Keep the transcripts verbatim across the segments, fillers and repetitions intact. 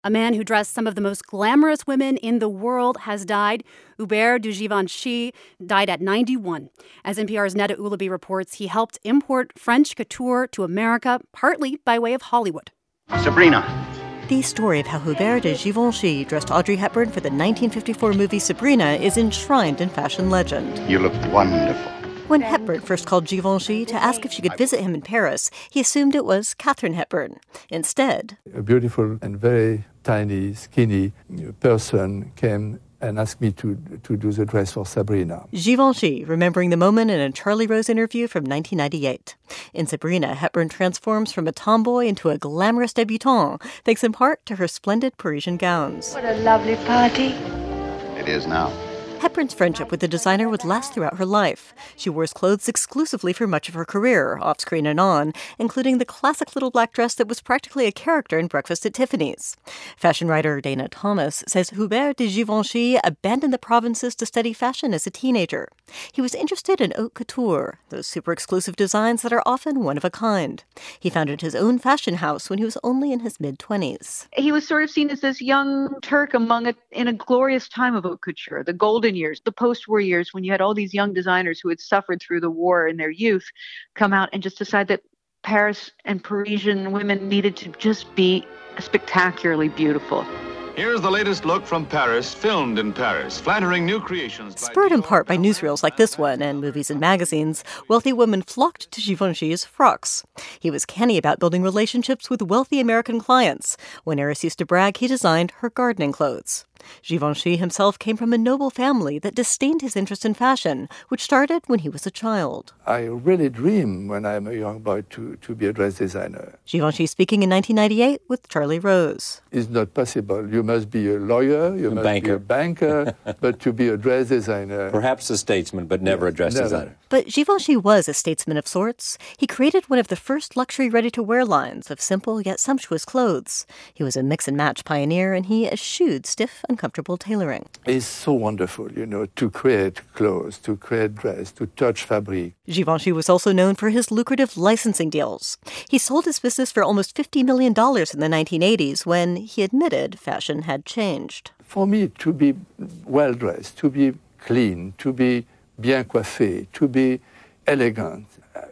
A man who dressed some of the most glamorous women in the world has died. Hubert de Givenchy died at ninety-one. As N P R's Neda Ulaby reports, he helped import French couture to America, partly by way of Hollywood. Sabrina. The story of how Hubert de Givenchy dressed Audrey Hepburn for the nineteen fifty-four movie Sabrina is enshrined in fashion legend. You look wonderful. When Hepburn first called Givenchy to ask if she could visit him in Paris, he assumed it was Katharine Hepburn. Instead, a beautiful and very tiny, skinny person came and asked me to to do the dress for Sabrina. Givenchy, remembering the moment in a Charlie Rose interview from nineteen ninety-eight. In Sabrina, Hepburn transforms from a tomboy into a glamorous debutante, thanks in part to her splendid Parisian gowns. What a lovely party. It is now. Hepburn's friendship with the designer would last throughout her life. She wore his clothes exclusively for much of her career, off-screen and on, including the classic little black dress that was practically a character in Breakfast at Tiffany's. Fashion writer Dana Thomas says Hubert de Givenchy abandoned the provinces to study fashion as a teenager. He was interested in haute couture, those super-exclusive designs that are often one of a kind. He founded his own fashion house when he was only in his mid-twenties. He was sort of seen as this young Turk among a, in a glorious time of haute couture, the golden years, the post-war years, when you had all these young designers who had suffered through the war in their youth come out and just decide that Paris and Parisian women needed to just be spectacularly beautiful. Here's the latest look from Paris, filmed in Paris, flattering new creations. Spurred in part by newsreels like this one and movies and magazines, wealthy women flocked to Givenchy's frocks. He was canny about building relationships with wealthy American clients. When Eris used to brag, he designed her gardening clothes. Givenchy himself came from a noble family that disdained his interest in fashion, which started when he was a child. I really dream when I'm a young boy to, to be a dress designer. Givenchy speaking in nineteen ninety-eight with Charlie Rose. It's not possible. You must be a lawyer, you a must banker. be a banker, but to be a dress designer... Perhaps a statesman, but never yes, a dress never. designer. But Givenchy was a statesman of sorts. He created one of the first luxury ready-to-wear lines of simple yet sumptuous clothes. He was a mix-and-match pioneer, and he eschewed stiff, uncomfortable tailoring. It's so wonderful, you know, to create clothes, to create dress, to touch fabric. Givenchy was also known for his lucrative licensing deals. He sold his business for almost fifty million dollars in the nineteen eighties when, he admitted, fashion had changed. For me, to be well-dressed, to be clean, to be bien coiffé, to be elegant,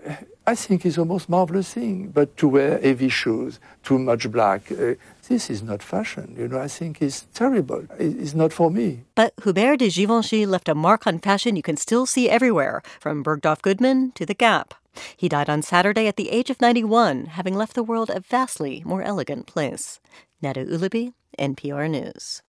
I think is the most marvelous thing. But to wear heavy shoes, too much black, uh, this is not fashion. You know, I think it's terrible. It's not for me. But Hubert de Givenchy left a mark on fashion you can still see everywhere, from Bergdorf Goodman to The Gap. He died on Saturday at the age of ninety-one, having left the world a vastly more elegant place. Neda Ulaby, N P R News.